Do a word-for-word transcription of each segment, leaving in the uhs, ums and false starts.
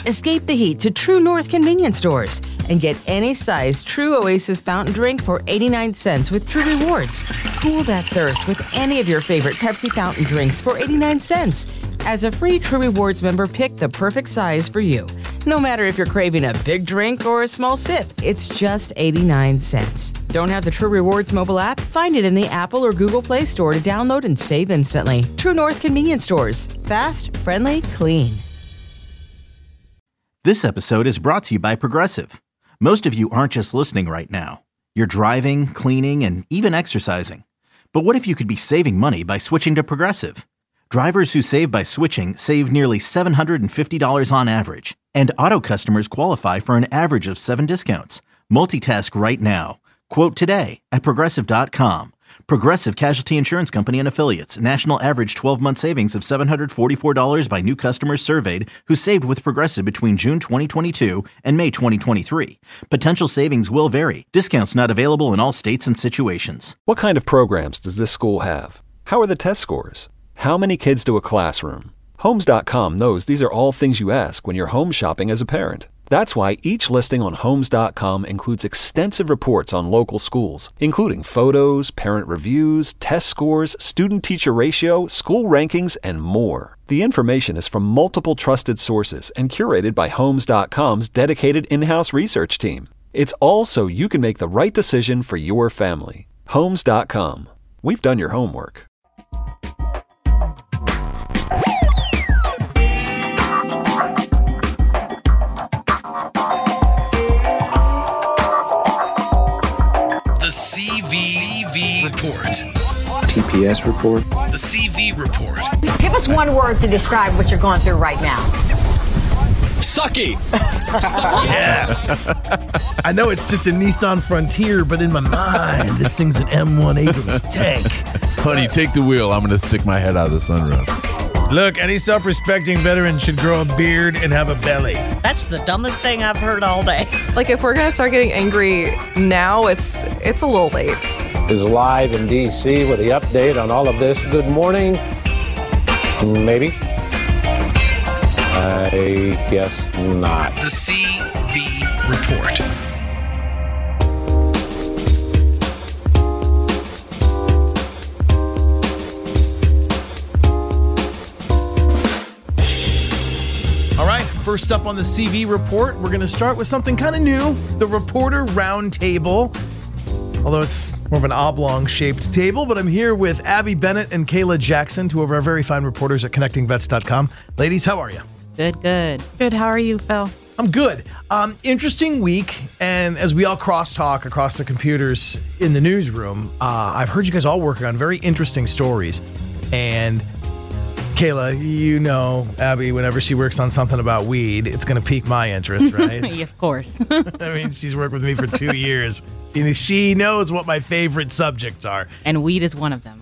Escape the heat to True North convenience stores and get any size True Oasis fountain drink for eighty-nine cents with True Rewards. Cool that thirst with any of your favorite Pepsi fountain drinks for eighty-nine cents. As a free True Rewards member, pick the perfect size for you. No matter if you're craving a big drink or a small sip, it's just eighty-nine cents. Don't have the True Rewards mobile app? Find it in the Apple or Google Play Store to download and save instantly. True North convenience stores. Fast, friendly, clean. This episode is brought to you by Progressive. Most of you aren't just listening right now. You're driving, cleaning, and even exercising. But what if you could be saving money by switching to Progressive? Drivers who save by switching save nearly seven hundred fifty dollars on average. And auto customers qualify for an average of seven discounts. Multitask right now. Quote today at Progressive dot com. Progressive Casualty Insurance Company and Affiliates. National average twelve-month savings of seven hundred forty-four dollars by new customers surveyed who saved with Progressive between June twenty twenty-two and May twenty twenty-three. Potential savings will vary. Discounts not available in all states and situations. What kind of programs does this school have? How are the test scores? How many kids do a classroom? Homes dot com knows these are all things you ask when you're home shopping as a parent. That's why each listing on Homes dot com includes extensive reports on local schools, including photos, parent reviews, test scores, student-teacher ratio, school rankings, and more. The information is from multiple trusted sources and curated by Homes dot com's dedicated in-house research team. It's all so you can make the right decision for your family. Homes dot com. We've done your homework. The C V, C V Report. T P S Report. The C V Report. Give us one word to describe what you're going through right now. Sucky. Sucky. Yeah. I know it's just a Nissan Frontier, but in my mind, this thing's an M one Abrams tank. Honey, take the wheel. I'm going to stick my head out of the sunroof. Look, any self-respecting veteran should grow a beard and have a belly. That's the dumbest thing I've heard all day. Like, if we're going to start getting angry now, it's it's a little late. Is live in D C with the update on all of this. Good morning. Maybe. I guess not. The C V Report. All right, first up on the C V Report, we're going to start with something kind of new, the Reporter Roundtable. Although it's more of an oblong-shaped table, but I'm here with Abby Bennett and Kayla Jackson, two of our very fine reporters at connecting vets dot com. Ladies, how are you? Good, good. Good, how are you, Phil? I'm good. Um, interesting week, and as we all crosstalk across the computers in the newsroom, uh, I've heard you guys all working on very interesting stories, and Kayla, you know, Abby, whenever she works on something about weed, it's going to pique my interest, right? Yeah, of course. I mean, she's worked with me for two years. She, she knows what my favorite subjects are. And weed is one of them.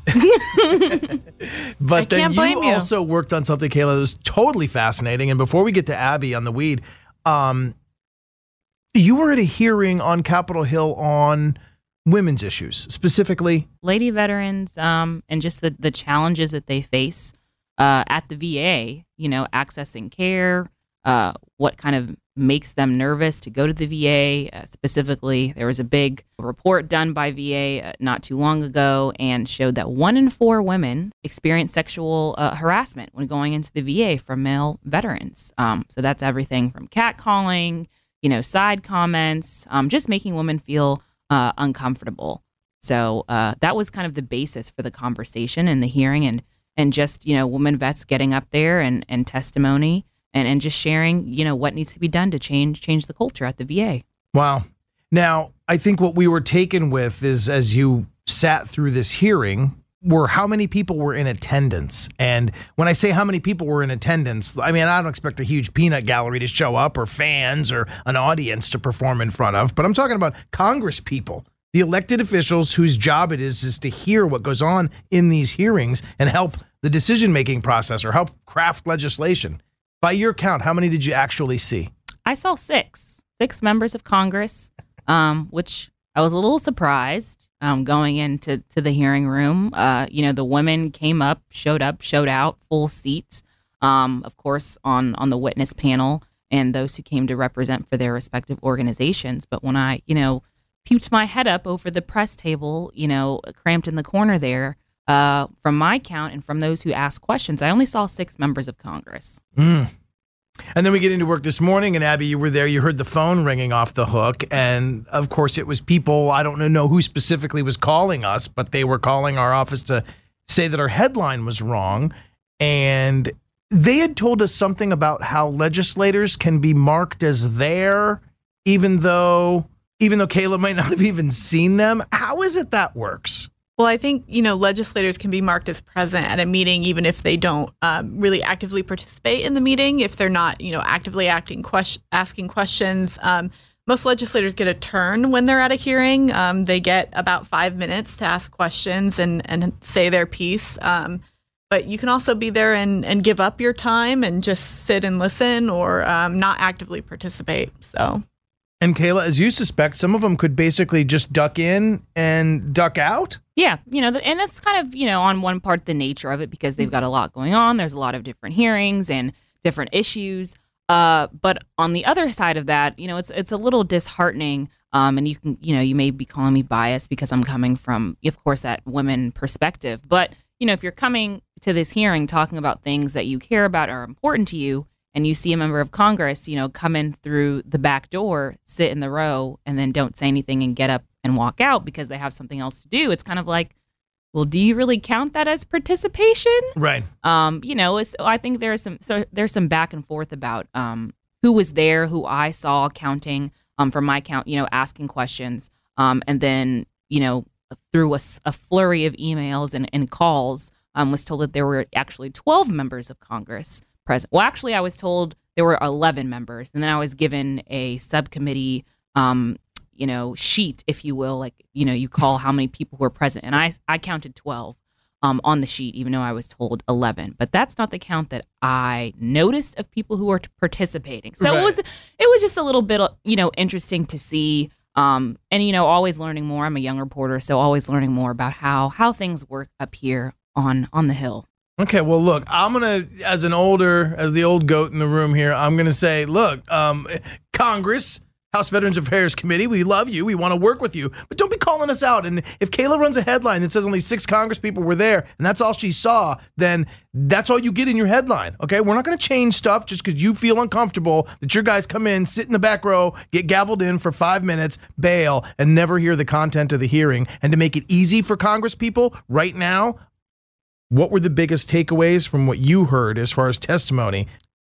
But I then can't you, blame you also worked on something, Kayla, that was totally fascinating. And before we get to Abby on the weed, um, you were at a hearing on Capitol Hill on women's issues, specifically lady veterans, um, and just the, the challenges that they face uh, at the V A, you know, accessing care, uh, what kind of makes them nervous to go to the V A. Uh, specifically, there was a big report done by V A uh, not too long ago and showed that one in four women experience sexual uh, harassment when going into the V A from male veterans. Um, so that's everything from catcalling, you know, side comments, um, just making women feel uh, uncomfortable. So uh, that was kind of the basis for the conversation and the hearing, and and just, you know, women vets getting up there and, and testimony and, and just sharing, you know, what needs to be done to change change the culture at the V A. Wow. Now, I think what we were taken with is, as you sat through this hearing, were how many people were in attendance. And when I say how many people were in attendance, I mean, I don't expect a huge peanut gallery to show up or fans or an audience to perform in front of, but I'm talking about Congress people, the elected officials whose job it is is to hear what goes on in these hearings and help the decision-making process or help craft legislation. By your count, how many did you actually see? I saw six, six members of Congress, um, which I was a little surprised um, going into to the hearing room. Uh, you know, the women came up, showed up, showed out, full seats. Um, of course, on, on the witness panel, and those who came to represent for their respective organizations. But when I, you know, puked my head up over the press table, you know, cramped in the corner there, uh, from my count and from those who asked questions, I only saw six members of Congress. Mm. And then we get into work this morning, and Abby, you were there. You heard the phone ringing off the hook. And, of course, it was people, I don't know who specifically was calling us, but they were calling our office to say that our headline was wrong. And they had told us something about how legislators can be marked as there, even though, even though Kayla might not have even seen them. How is it that works? Well, I think, you know, legislators can be marked as present at a meeting even if they don't um, really actively participate in the meeting, if they're not, you know, actively acting question, asking questions. Um, most legislators get a turn when they're at a hearing. Um, they get about five minutes to ask questions and, and say their piece. Um, but you can also be there and, and give up your time and just sit and listen or um, not actively participate. So. And Kayla, as you suspect, some of them could basically just duck in and duck out? Yeah, you know, and that's kind of, you know, on one part the nature of it because they've got a lot going on. There's a lot of different hearings and different issues. Uh, but on the other side of that, you know, it's it's a little disheartening. Um, and you can, you know, you may be calling me biased because I'm coming from, of course, that women perspective. But, you know, if you're coming to this hearing talking about things that you care about are important to you, and you see a member of Congress, you know, come in through the back door, sit in the row, and then don't say anything and get up and walk out because they have something else to do. It's kind of like, well, do you really count that as participation? Right. Um, you know, it's, I think there's some so there's some back and forth about um, who was there, who I saw counting um, from my count, you know, asking questions, um, and then, you know, through a, a flurry of emails and, and calls, um, was told that there were actually twelve members of Congress present. Well, actually, I was told there were eleven members, and then I was given a subcommittee, um, you know, sheet, if you will, like, you know, you call how many people were present, and I I counted twelve um, on the sheet, even though I was told eleven. But that's not the count that I noticed of people who were participating. So right. it was it was just a little bit, you know, interesting to see, um, and you know, always learning more. I'm a young reporter, so always learning more about how how things work up here on on the Hill. Okay, well, look, I'm going to, as an older, as the old goat in the room here, I'm going to say, look, um, Congress, House Veterans Affairs Committee, we love you. We want to work with you, but don't be calling us out. And if Kayla runs a headline that says only six Congress people were there and that's all she saw, then that's all you get in your headline. Okay, we're not going to change stuff just because you feel uncomfortable that your guys come in, sit in the back row, get gavelled in for five minutes, bail, and never hear the content of the hearing. And to make it easy for Congress people right now, what were the biggest takeaways from what you heard as far as testimony?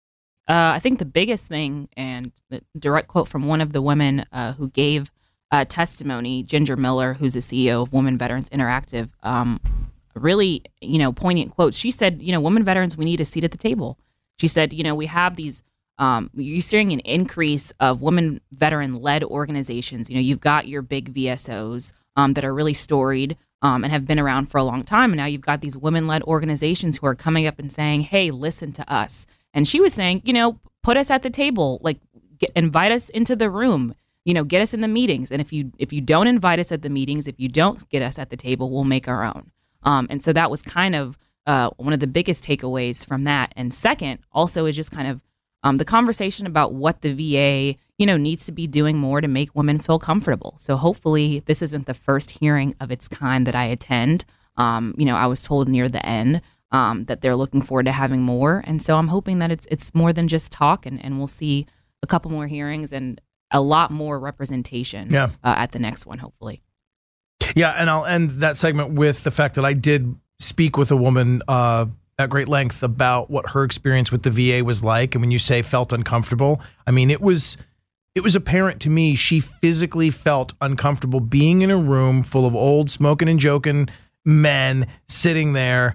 Uh, I think the biggest thing, and the direct quote from one of the women uh, who gave uh, testimony, Ginger Miller, who's the C E O of Women Veterans Interactive, um, really, you know, poignant quotes. She said, you know, women veterans, we need a seat at the table. She said, you know, we have these, um, you're seeing an increase of women veteran-led organizations. You know, you've got your big V S Os um, that are really storied, Um, and have been around for a long time. And now you've got these women-led organizations who are coming up and saying, hey, listen to us. And she was saying, you know, put us at the table, like get, invite us into the room, you know, get us in the meetings. And if you if you don't invite us at the meetings, if you don't get us at the table, we'll make our own. Um, and so that was kind of uh, one of the biggest takeaways from that. And second, also is just kind of um, the conversation about what the V A, you know, needs to be doing more to make women feel comfortable. So hopefully this isn't the first hearing of its kind that I attend. Um, you know, I was told near the end um, that they're looking forward to having more. And so I'm hoping that it's it's more than just talk, and, and we'll see a couple more hearings and a lot more representation yeah. uh, at the next one, hopefully. Yeah, and I'll end that segment with the fact that I did speak with a woman uh, at great length about what her experience with the V A was like. And when you say felt uncomfortable, I mean, it was... It was apparent to me she physically felt uncomfortable being in a room full of old smoking and joking men sitting there,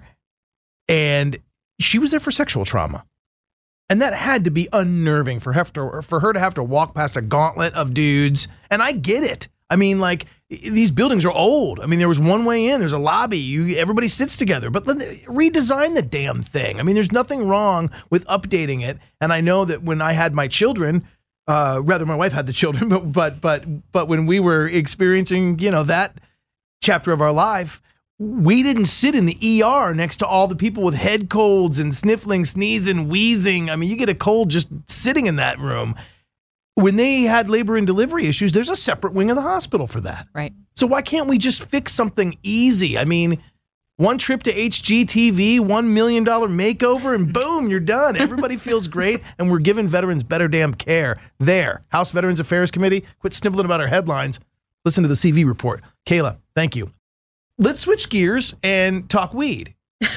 and she was there for sexual trauma. And that had to be unnerving for her to, for her to have to walk past a gauntlet of dudes. And I get it. I mean, like, these buildings are old. I mean, there was one way in, there's a lobby, you everybody sits together, but let, redesign the damn thing. I mean, there's nothing wrong with updating it. And I know that when I had my children, Uh, rather, my wife had the children, but but but but when we were experiencing, you know, that chapter of our life, we didn't sit in the E R next to all the people with head colds and sniffling, sneezing, wheezing. I mean, you get a cold just sitting in that room. When they had labor and delivery issues, there's a separate wing of the hospital for that. Right. So why can't we just fix something easy? I mean, one trip to H G T V, one million dollars makeover, and boom, you're done. Everybody feels great, and we're giving veterans better damn care. There, House Veterans Affairs Committee, quit sniveling about our headlines. Listen to the C V report. Kayla, thank you. Let's switch gears and talk weed.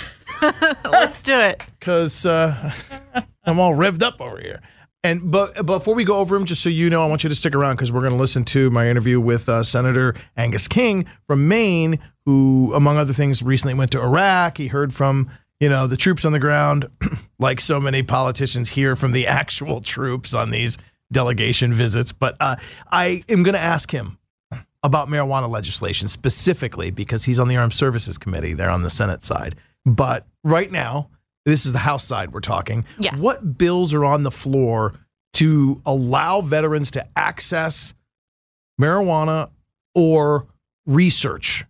Let's do it. Because uh, I'm all revved up over here. And but before we go over them, just so you know, I want you to stick around because we're going to listen to my interview with uh, Senator Angus King from Maine, who, among other things, recently went to Iraq. He heard from, you know, the troops on the ground, like so many politicians hear from the actual troops on these delegation visits. But uh, I am going to ask him about marijuana legislation specifically because he's on the Armed Services Committee there on the Senate side. But right now, this is the House side we're talking. Yes. What bills are on the floor to allow veterans to access marijuana or research?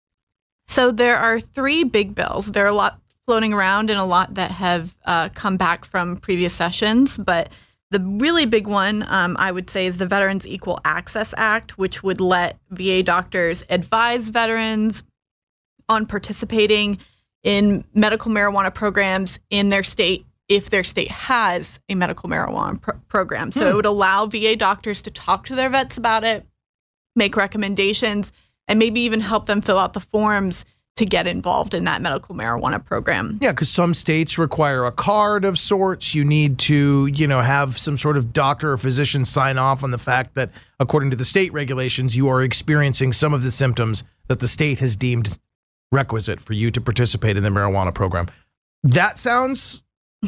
So there are three big bills. There are a lot floating around and a lot that have uh, come back from previous sessions. But the really big one, um, I would say, is the Veterans Equal Access Act, which would let V A doctors advise veterans on participating in medical marijuana programs in their state if their state has a medical marijuana pr- program. So Hmm. it would allow V A doctors to talk to their vets about it, make recommendations, and maybe even help them fill out the forms to get involved in that medical marijuana program. Yeah, because some states require a card of sorts. You need to, you know, have some sort of doctor or physician sign off on the fact that, according to the state regulations, you are experiencing some of the symptoms that the state has deemed requisite for you to participate in the marijuana program. That sounds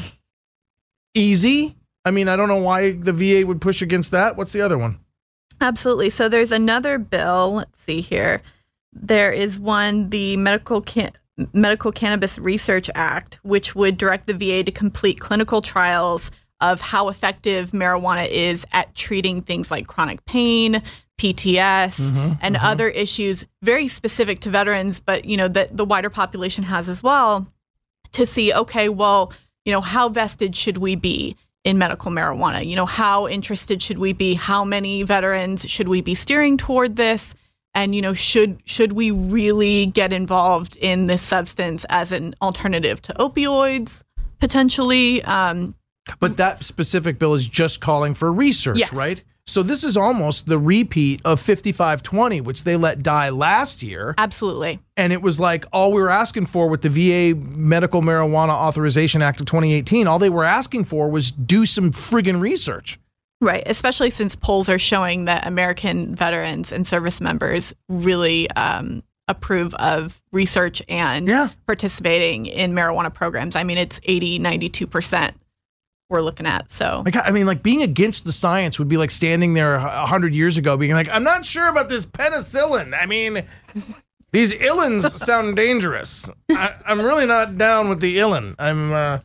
easy. I mean, I don't know why the V A would push against that. What's the other one? Absolutely. So there's another bill. Let's see here. There is one, the Medical Can- Medical Cannabis Research Act, which would direct the V A to complete clinical trials of how effective marijuana is at treating things like chronic pain, P T S, Mm-hmm, and mm-hmm. other issues very specific to veterans, but you know that the wider population has as well, to see, okay, well, you know, how vested should we be in medical marijuana? You know, how interested should we be? How many veterans should we be steering toward this? And, you know, should should we really get involved in this substance as an alternative to opioids, potentially? Um, But that specific bill is just calling for research, Yes. right? So this is almost the repeat of fifty-five twenty, which they let die last year. Absolutely. And it was like all we were asking for with the V A Medical Marijuana Authorization Act of twenty eighteen, all they were asking for was do some friggin' research. Right, especially since polls are showing that American veterans and service members really um, approve of research and yeah. participating in marijuana programs. I mean, it's eighty, ninety-two percent we're looking at. So, Like, I mean, like being against the science would be like standing there a hundred years ago being like, I'm not sure about this penicillin. I mean, these illins sound dangerous. I, I'm really not down with the illin. I'm, uh,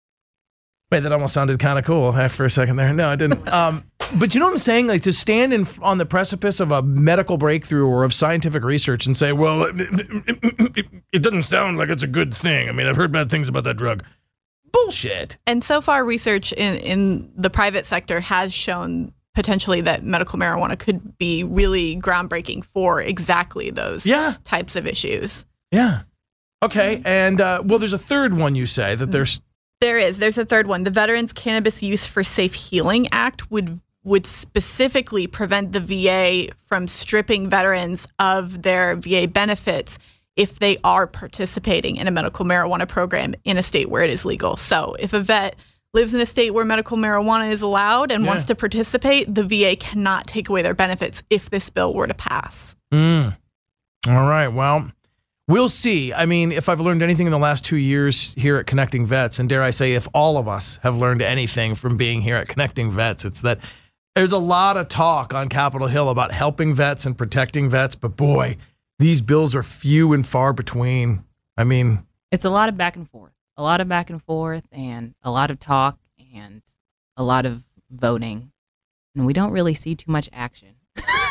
wait, that almost sounded kind of cool for a second there. No, it didn't. Um, but you know what I'm saying? Like to stand in on the precipice of a medical breakthrough or of scientific research and say, well, it, it, it, it doesn't sound like it's a good thing. I mean, I've heard bad things about that drug. Bullshit. and so far research in, in the private sector has shown potentially that medical marijuana could be really groundbreaking for exactly those Yeah. types of issues. Yeah. Okay. And, uh, well, there's a third one you say that there's. There is. There's a third one. The Veterans Cannabis Use for Safe Healing Act would would specifically prevent the V A from stripping veterans of their V A benefits if they are participating in a medical marijuana program in a state where it is legal. So if a vet lives in a state where medical marijuana is allowed and Yeah. wants to participate, the V A cannot take away their benefits if this bill were to pass. Mm. All right. Well, we'll see. I mean, if I've learned anything in the last two years here at Connecting Vets, and dare I say, if all of us have learned anything from being here at Connecting Vets, it's that there's a lot of talk on Capitol Hill about helping vets and protecting vets. But boy, these bills are few and far between. I mean, It's a lot of back and forth, a lot of back and forth, and a lot of talk and a lot of voting. And we don't really see too much action.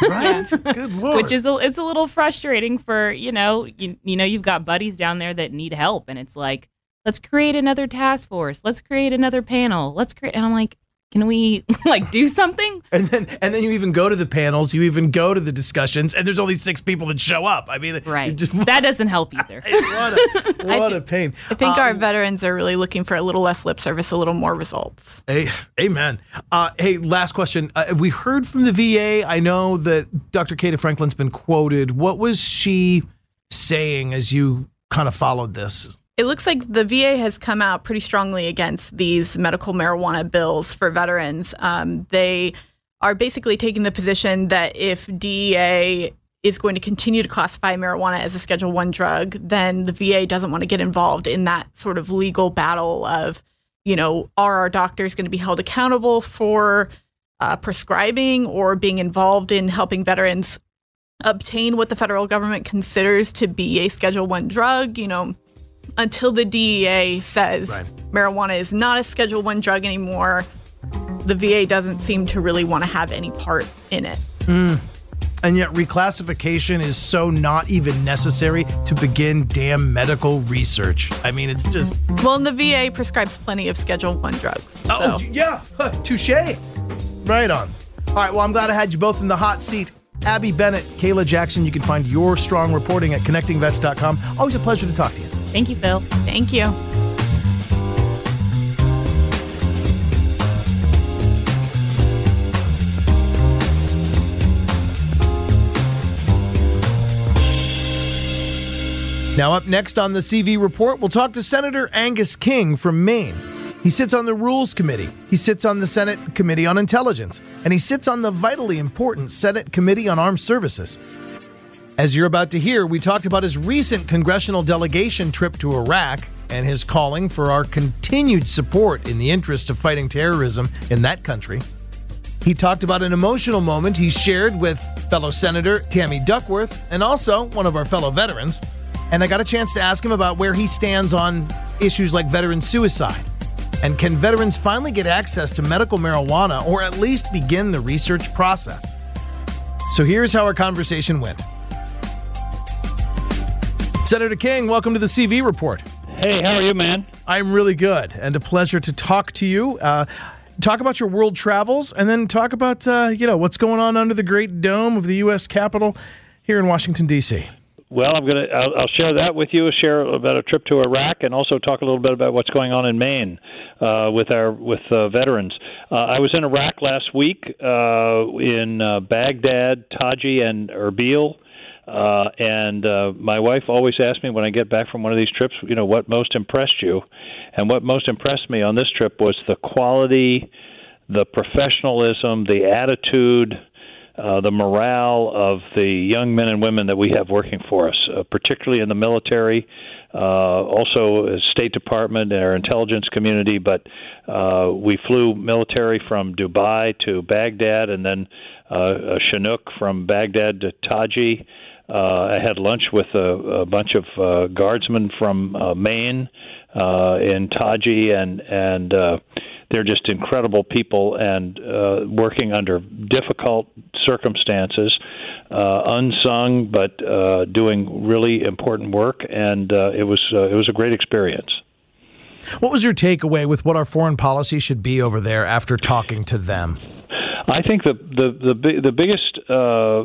Right? Good Lord. Which is a, it's a little frustrating for, you know, you, you know, you've got buddies down there that need help. And it's like, let's create another task force. Let's create another panel. Let's create. And I'm like, can we like do something? And then and then you even go to the panels, you even go to the discussions, and there's only six people that show up. I mean, right. Just, that doesn't help either. what a, what a pain. I think um, our veterans are really looking for a little less lip service, a little more results. Hey, amen. Uh, hey, last question. Uh, we heard from the V A. I know that Doctor Kata Franklin's been quoted. What was she saying as you kind of followed this? It looks like the V A has come out pretty strongly against these medical marijuana bills for veterans. Um, they are basically taking the position that if D E A is going to continue to classify marijuana as a Schedule One drug, then the V A doesn't want to get involved in that sort of legal battle of, you know, are our doctors going to be held accountable for uh, prescribing or being involved in helping veterans obtain what the federal government considers to be a Schedule One drug, you know. Until the D E A says right. marijuana is not a Schedule One drug anymore, the V A doesn't seem to really want to have any part in it. Mm. And yet reclassification is so not even necessary to begin damn medical research. I mean, it's just... Well, and the V A prescribes plenty of Schedule One drugs. Oh, so. yeah. Huh, touche. Right on. All right, well, I'm glad I had you both in the hot seat. Abby Bennett, Kayla Jackson, you can find your strong reporting at connecting vets dot com. Always a pleasure to talk to you. Thank you, Phil. Thank you. Now up next on the C V Report, we'll talk to Senator Angus King from Maine. He sits on the Rules Committee, he sits on the Senate Committee on Intelligence, and he sits on the vitally important Senate Committee on Armed Services. As you're about to hear, we talked about his recent congressional delegation trip to Iraq and his calling for our continued support in the interest of fighting terrorism in that country. He talked about an emotional moment he shared with fellow Senator Tammy Duckworth and also one of our fellow veterans. And I got a chance to ask him about where he stands on issues like veteran suicide. And can veterans finally get access to medical marijuana or at least begin the research process? So here's how our conversation went. Senator King, welcome to the C V Report. Hey, how are you, man? I'm really good, and a pleasure to talk to you. Uh, talk about your world travels, and then talk about uh, you know what's going on under the Great Dome of the U S Capitol here in Washington, D C Well, I'm gonna I'll, I'll share that with you. Share about a trip to Iraq, and also talk a little bit about what's going on in Maine uh, with our with uh, veterans. Uh, I was in Iraq last week uh, in uh, Baghdad, Taji, and Erbil. Uh, and uh, my wife always asks me when I get back from one of these trips, you know, what most impressed you? And what most impressed me on this trip was the quality, the professionalism, the attitude, uh, the morale of the young men and women that we have working for us, uh, particularly in the military, uh, also State Department and our intelligence community. But uh, we flew military from Dubai to Baghdad, and then uh, Chinook from Baghdad to Taji. Uh, I had lunch with a, a bunch of uh, guardsmen from uh, Maine uh, in Taji, and and uh, they're just incredible people and uh, working under difficult circumstances, uh, unsung but uh, doing really important work, and uh, it was uh, it was a great experience. What was your takeaway with what our foreign policy should be over there after talking to them? I think the the the, the biggest uh,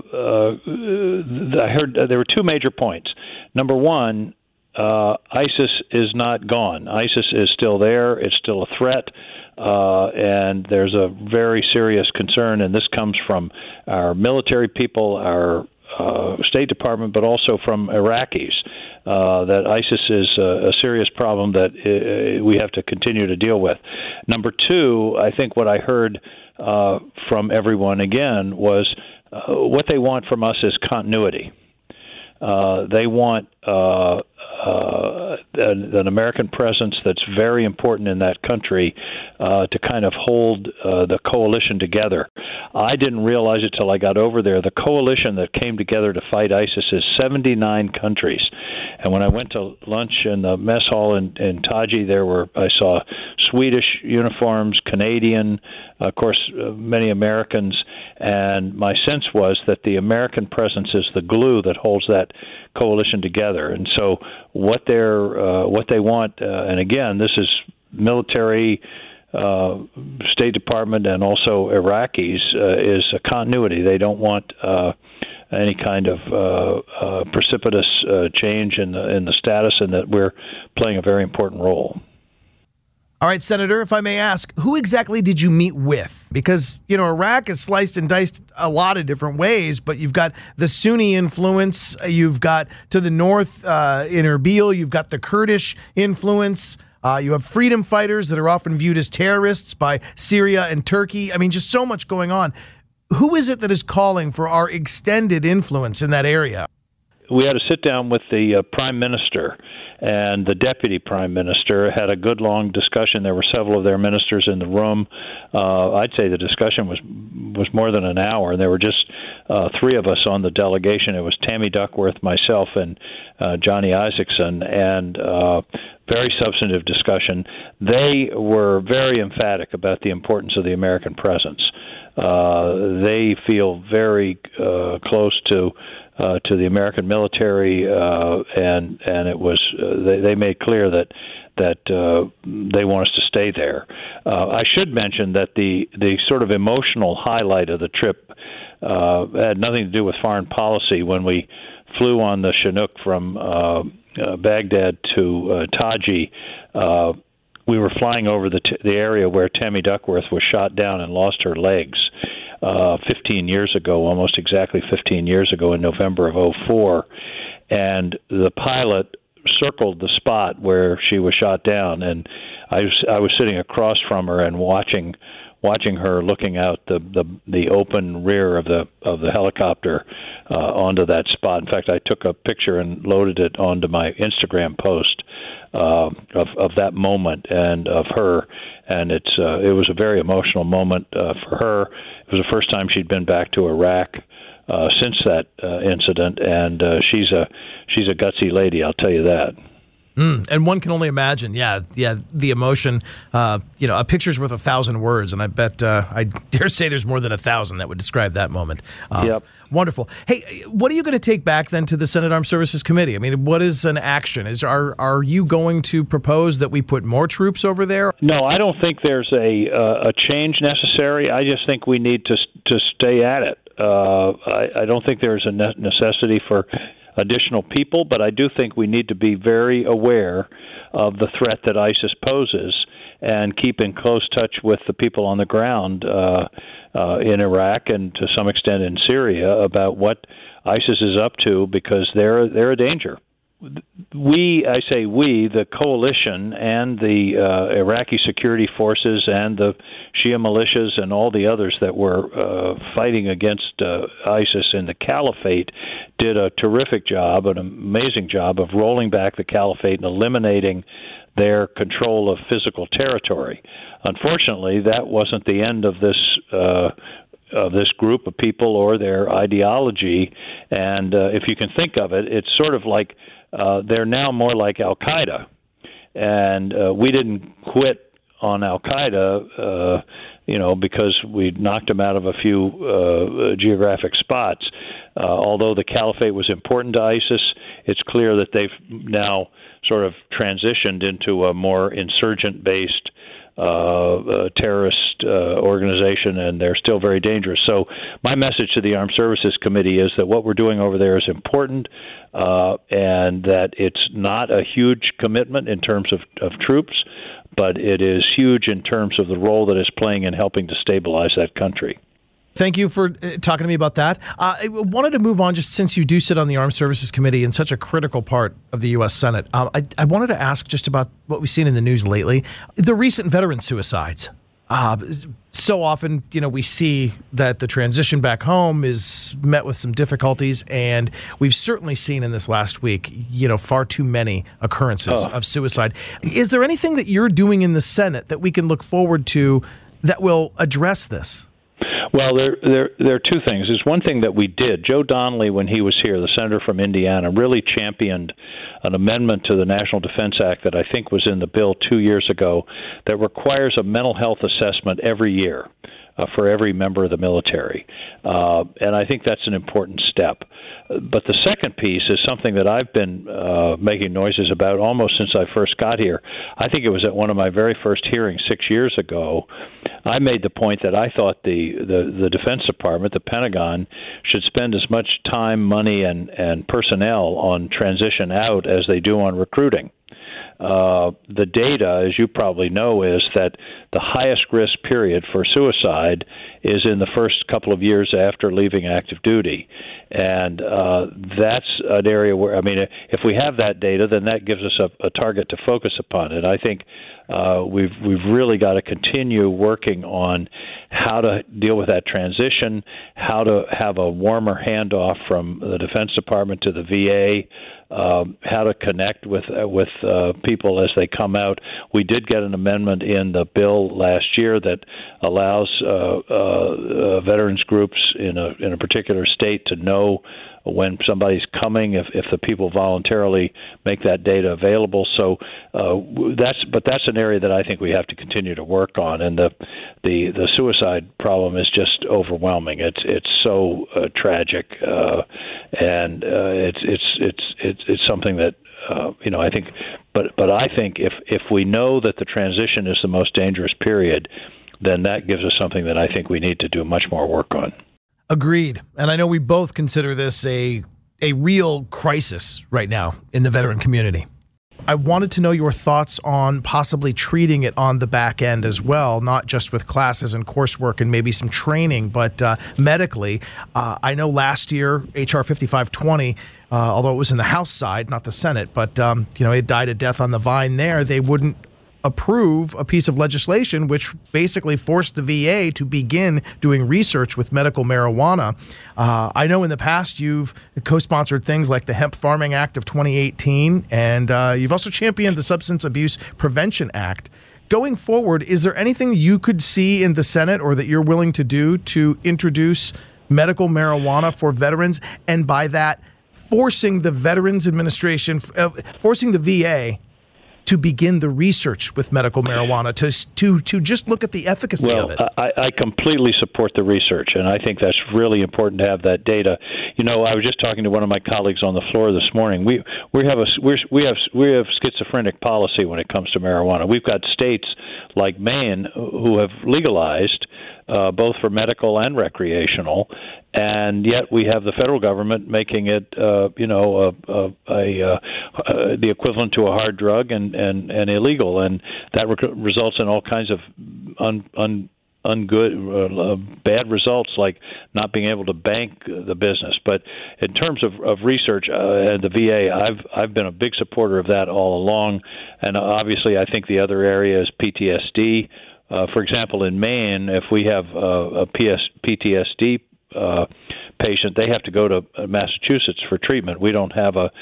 uh, I heard uh, there were two major points. Number one, uh, ISIS is not gone. ISIS is still there. It's still a threat, uh, and there's a very serious concern. And this comes from our military people, our uh, State Department, but also from Iraqis. Uh, that ISIS is a, a serious problem that uh, we have to continue to deal with. Number two, I think what I heard uh, from everyone again was uh, what they want from us is continuity. Uh, they want uh, uh, an, an American presence that's very important in that country uh, to kind of hold uh, the coalition together. I didn't realize it till I got over there. The coalition that came together to fight ISIS is seventy-nine countries. And when I went to lunch in the mess hall in, in Taji, there were I saw Swedish uniforms, Canadian, of course, uh, many Americans, And my sense was that the American presence is the glue that holds that coalition together. And so what they're uh, what they want, uh, and again, this is military, uh, State Department, and also Iraqis, uh, is a continuity. They don't want uh, any kind of uh, uh, precipitous uh, change in the in the status, and that we're playing a very important role. All right, Senator, if I may ask, who exactly did you meet with? Because, you know, Iraq is sliced and diced a lot of different ways, but you've got the Sunni influence, you've got to the north uh, in Erbil, you've got the Kurdish influence, uh, you have freedom fighters that are often viewed as terrorists by Syria and Turkey. I mean, just so much going on. Who is it that is calling for our extended influence in that area? We had a sit down with the uh, Prime Minister and the Deputy Prime Minister, had a good long discussion. There were several of their ministers in the room. Uh, I'd say the discussion was was more than an hour, and there were just uh, three of us on the delegation. It was Tammy Duckworth, myself, and uh, Johnny Isaacson, and uh, very substantive discussion. They were very emphatic about the importance of the American presence. Uh, they feel very uh, close to Uh, to the American military, uh, and and it was uh, they, they made clear that that uh, they want us to stay there. Uh, I should mention that the the sort of emotional highlight of the trip uh, had nothing to do with foreign policy. When we flew on the Chinook from uh, uh, Baghdad to uh, Taji, uh, we were flying over the t- the area where Tammy Duckworth was shot down and lost her legs. Uh, fifteen years ago, almost exactly fifteen years ago in November of oh four, and the pilot circled the spot where she was shot down, and I was I was sitting across from her and watching watching her looking out the the, the open rear of the of the helicopter uh, onto that spot. In fact, I took a picture and loaded it onto my Instagram post uh, of of that moment and of her, and it's uh, it was a very emotional moment uh, for her. It was the first time she'd been back to Iraq uh, since that uh, incident, and uh, she's a she's a gutsy lady, I'll tell you that. Mm, and one can only imagine, yeah, yeah, the emotion. Uh, you know, a picture's worth a thousand words, and I bet uh, I dare say there's more than a thousand that would describe that moment. Uh, yep. Wonderful. Hey, what are you going to take back then to the Senate Armed Services Committee? I mean, what is an action? Is are are you going to propose that we put more troops over there? No, I don't think there's a uh, a change necessary. I just think we need to to stay at it. Uh, I, I don't think there's a necessity for additional people, but I do think we need to be very aware of the threat that ISIS poses and keep in close touch with the people on the ground uh, uh, in Iraq and to some extent in Syria about what ISIS is up to, because they're they're a danger. We, I say we, the coalition and the uh, Iraqi security forces and the Shia militias and all the others that were uh, fighting against uh, ISIS in the caliphate did a terrific job, an amazing job of rolling back the caliphate and eliminating their control of physical territory. Unfortunately, that wasn't the end of this uh, of this group of people or their ideology. And uh, if you can think of it, it's sort of like uh, they're now more like Al-Qaeda. And uh, we didn't quit on Al-Qaeda, uh, you know, because we knocked them out of a few uh, geographic spots. Uh, although the caliphate was important to ISIS, it's clear that they've now sort of transitioned into a more insurgent-based uh, uh, terrorist uh, organization, and they're still very dangerous. So my message to the Armed Services Committee is that what we're doing over there is important, uh, and that it's not a huge commitment in terms of, of troops, but it is huge in terms of the role that it's playing in helping to stabilize that country. Thank you for uh, talking to me about that. Uh, I wanted to move on, just since you do sit on the Armed Services Committee and such a critical part of the U S Senate. Um, I, I wanted to ask just about what we've seen in the news lately. The recent veteran suicides. Uh, so often, you know, we see that the transition back home is met with some difficulties, and we've certainly seen in this last week, you know, far too many occurrences oh. of suicide. Is there anything that you're doing in the Senate that we can look forward to that will address this? Well, there, there, there are two things. There's one thing that we did. Joe Donnelly, when he was here, the senator from Indiana, really championed an amendment to the National Defense Act that I think was in the bill two years ago that requires a mental health assessment every year uh, for every member of the military. Uh, and I think that's an important step. But the second piece is something that I've been uh, making noises about almost since I first got here. I think it was at one of my very first hearings six years ago. I made the point that I thought the, the, the Defense Department, the Pentagon, should spend as much time, money, and, and personnel on transition out as they do on recruiting. Uh, the data, as you probably know, is that the highest risk period for suicide is in the first couple of years after leaving active duty. And uh, that's an area where, I mean, if we have that data, then that gives us a, a target to focus upon. And I think uh, we've we've really got to continue working on how to deal with that transition, how to have a warmer handoff from the Defense Department to the V A, Um, how to connect with uh, with uh, people as they come out. We did get an amendment in the bill last year that allows uh, uh, uh, veterans groups in a in a particular state to know when somebody's coming, if, if the people voluntarily make that data available. So uh, that's but that's an area that I think we have to continue to work on. And the the, the suicide problem is just overwhelming. It's it's so uh, tragic, uh, and uh, it's it's it's it's it's something that uh, you know I think. But but I think if if we know that the transition is the most dangerous period, then that gives us something that I think we need to do much more work on. Agreed. And I know we both consider this a a real crisis right now in the veteran community. I wanted to know your thoughts on possibly treating it on the back end as well, not just with classes and coursework and maybe some training, but uh, medically. Uh, I know last year, H R fifty-five twenty, uh, although it was in the House side, not the Senate, but um, you know, it died a death on the vine there. They wouldn't approve a piece of legislation which basically forced the V A to begin doing research with medical marijuana. Uh, I know in the past you've co-sponsored things like the Hemp Farming Act of twenty eighteen, and uh, you've also championed the Substance Abuse Prevention Act. Going forward, is there anything you could see in the Senate or that you're willing to do to introduce medical marijuana for veterans, and by that, forcing the Veterans Administration, uh, forcing the V A to begin the research with medical marijuana, to to to just look at the efficacy well, of it? I, I completely support the research, and I think that's really important to have that data. You know, I was just talking to one of my colleagues on the floor this morning. We we have a we're, we have we have schizophrenic policy when it comes to marijuana. We've got states like Maine who have legalized uh, both for medical and recreational, and yet we have the federal government making it, uh, you know, a, a, a, a, a, the equivalent to a hard drug and, and, and illegal, and that re- results in all kinds of un, un, ungood, uh, bad results, like not being able to bank the business. But in terms of, of research uh, and the V A, I've I've been a big supporter of that all along, and obviously I think the other area is P T S D. Uh, for example, in Maine, if we have uh, a P S, P T S D uh, patient, they have to go to Massachusetts for treatment. We don't have a,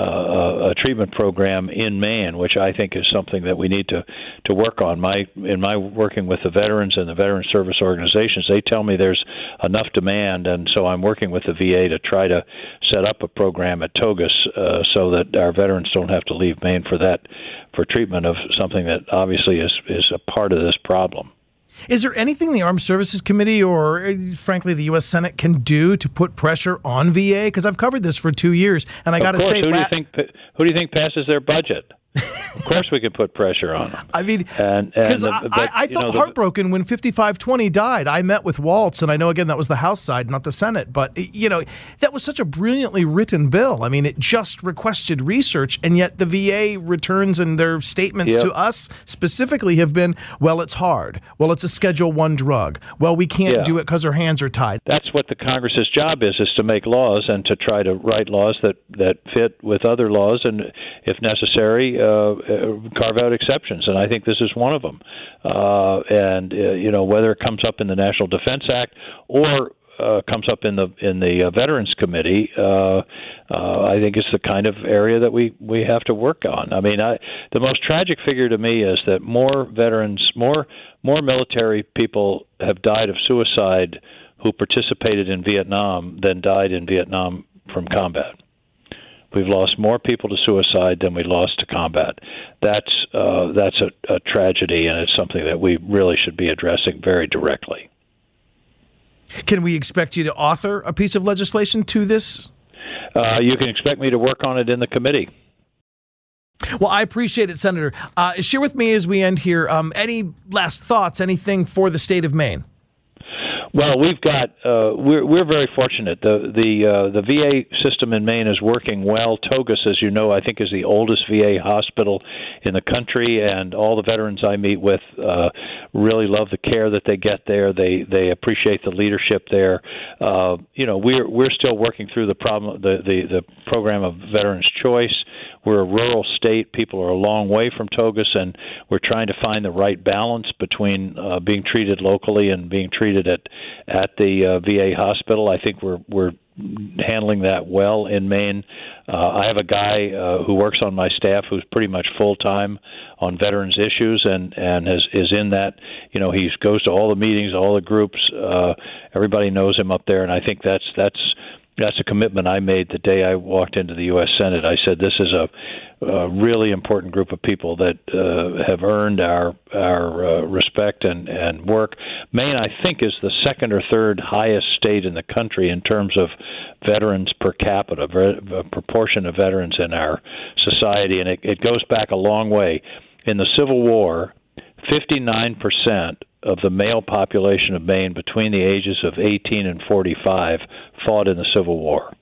uh, a treatment program in Maine, which I think is something that we need to, to work on. My in my working with the veterans and the veteran service organizations, they tell me there's enough demand, and so I'm working with the V A to try to set up a program at Togus uh, so that our veterans don't have to leave Maine for that, for treatment of something that obviously is, is a part of this problem. Is there anything the Armed Services Committee or, uh, frankly, the U S Senate can do to put pressure on V A? Because I've covered this for two years, and I got to say, who do you think who do you think passes their budget? Of course, we can put pressure on them. I mean, and because I, I, I felt know, heartbroken the, when fifty-five twenty died. I met with Waltz, and I know again that was the House side, not the Senate. But you know, that was such a brilliantly written bill. I mean, it just requested research, and yet the V A returns and their statements yep. to us specifically have been, "Well, it's hard. Well, it's a Schedule One drug. Well, we can't yeah. do it because our hands are tied." That's what the Congress's job is: is to make laws and to try to write laws that that fit with other laws, and if necessary. Uh, carve out exceptions, and I think this is one of them. Uh, and uh, you know, whether it comes up in the National Defense Act or uh, comes up in the in the uh, Veterans Committee, uh, uh, I think it's the kind of area that we, we have to work on. I mean, I, the most tragic figure to me is that more veterans, more more military people have died of suicide who participated in Vietnam than died in Vietnam from combat. We've lost more people to suicide than we lost to combat. That's uh, that's a, a tragedy, and it's something that we really should be addressing very directly. Can we expect you to author a piece of legislation to this? Uh, you can expect me to work on it in the committee. Well, I appreciate it, Senator. Uh, share with me as we end here, um, any last thoughts, anything for the state of Maine? Well, we've got uh, we're we're very fortunate. The the uh, the V A system in Maine is working well. Togus, as you know, I think is the oldest V A hospital in the country, and all the veterans I meet with uh, really love the care that they get there. They they appreciate the leadership there. Uh, you know, we're we're still working through the problem the, the the program of Veterans Choice. We're a rural state. People are a long way from Togus, and we're trying to find the right balance between uh, being treated locally and being treated at at the uh, V A hospital. I think we're we're handling that well in Maine. Uh, I have a guy uh, who works on my staff who's pretty much full time on veterans issues, and and is is in that. You know, he goes to all the meetings, all the groups. Uh, everybody knows him up there, and I think that's that's. That's a commitment I made the day I walked into the U S Senate. I said this is a, a really important group of people that uh, have earned our our uh, respect and, and work. Maine, I think, is the second or third highest state in the country in terms of veterans per capita, a proportion of veterans in our society, and it, it goes back a long way. In the Civil War, fifty-nine percent of the male population of Maine between the ages of eighteen and forty-five fought in the Civil War.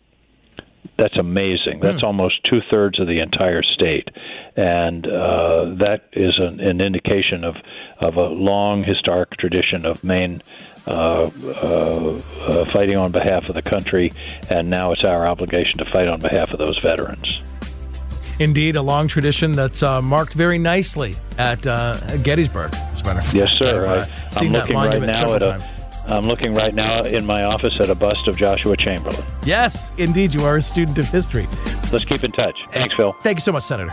That's amazing. That's mm. almost two-thirds of the entire state. And uh, that is an, an indication of, of a long historic tradition of Maine uh, uh, uh, fighting on behalf of the country, and now it's our obligation to fight on behalf of those veterans. Indeed, a long tradition that's uh, marked very nicely at uh, Gettysburg, as a matter of fact. Yes, sir. I've, uh, I, seen I'm that looking monument right now at times. a. I'm looking right now in my office at a bust of Joshua Chamberlain. Yes, indeed, you are a student of history. Let's keep in touch. Thanks, Phil. Thank you so much, Senator.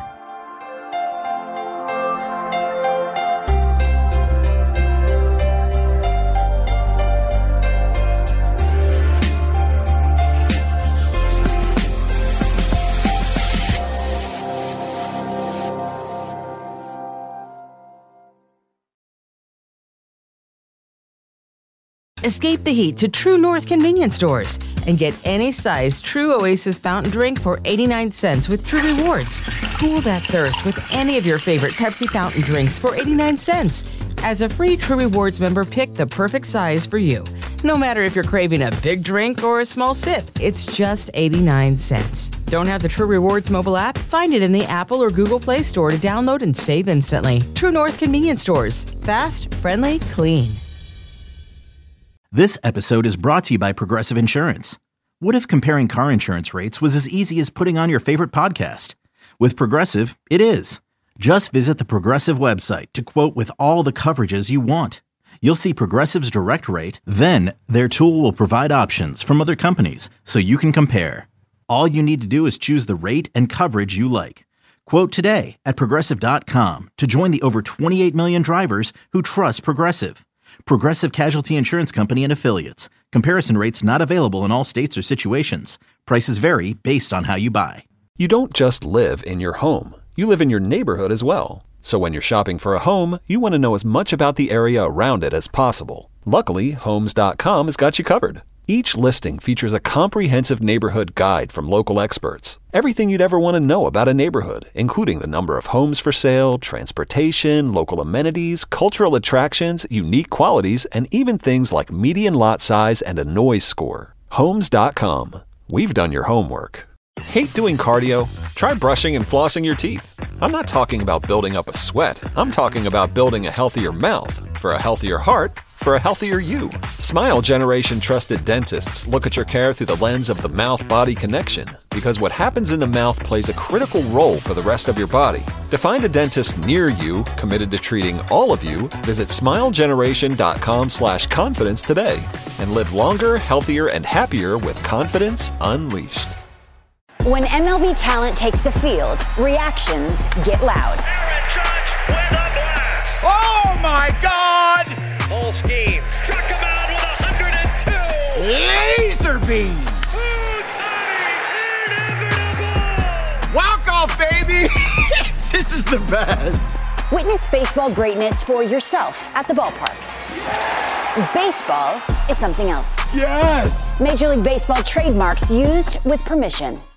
Escape the heat to True North convenience stores and get any size True Oasis fountain drink for eighty-nine cents with True Rewards. Cool that thirst with any of your favorite Pepsi fountain drinks for eighty-nine cents. As a free True Rewards member, pick the perfect size for you. No matter if you're craving a big drink or a small sip, it's just eighty-nine cents. Don't have the True Rewards mobile app? Find it in the Apple or Google Play Store to download and save instantly. True North convenience stores. Fast, friendly, clean. This episode is brought to you by Progressive Insurance. What if comparing car insurance rates was as easy as putting on your favorite podcast? With Progressive, it is. Just visit the Progressive website to quote with all the coverages you want. You'll see Progressive's direct rate, then their tool will provide options from other companies so you can compare. All you need to do is choose the rate and coverage you like. Quote today at Progressive dot com to join the over twenty-eight million drivers who trust Progressive. Progressive Casualty Insurance Company and Affiliates. Comparison rates not available in all states or situations. Prices vary based on how you buy. You don't just live in your home. You live in your neighborhood as well. So when you're shopping for a home, you want to know as much about the area around it as possible. Luckily, Homes dot com has got you covered. Each listing features a comprehensive neighborhood guide from local experts. Everything you'd ever want to know about a neighborhood, including the number of homes for sale, transportation, local amenities, cultural attractions, unique qualities, and even things like median lot size and a noise score. Homes dot com. We've done your homework. Hate doing cardio? Try brushing and flossing your teeth. I'm not talking about building up a sweat. I'm talking about building a healthier mouth. For a healthier heart, for a healthier you. Smile Generation trusted dentists look at your care through the lens of the mouth-body connection, because what happens in the mouth plays a critical role for the rest of your body. To find a dentist near you committed to treating all of you, visit smile generation dot com slash confidence today and live longer, healthier, and happier with confidence unleashed. When M L B talent takes the field, reactions get loud. Aaron Judge with a blast. Oh my God! Full scheme. Struck him out with one hundred two. Laser beam. Walk off, baby. This is the best. Witness baseball greatness for yourself at the ballpark. Baseball is something else. Yes! Major League Baseball trademarks used with permission.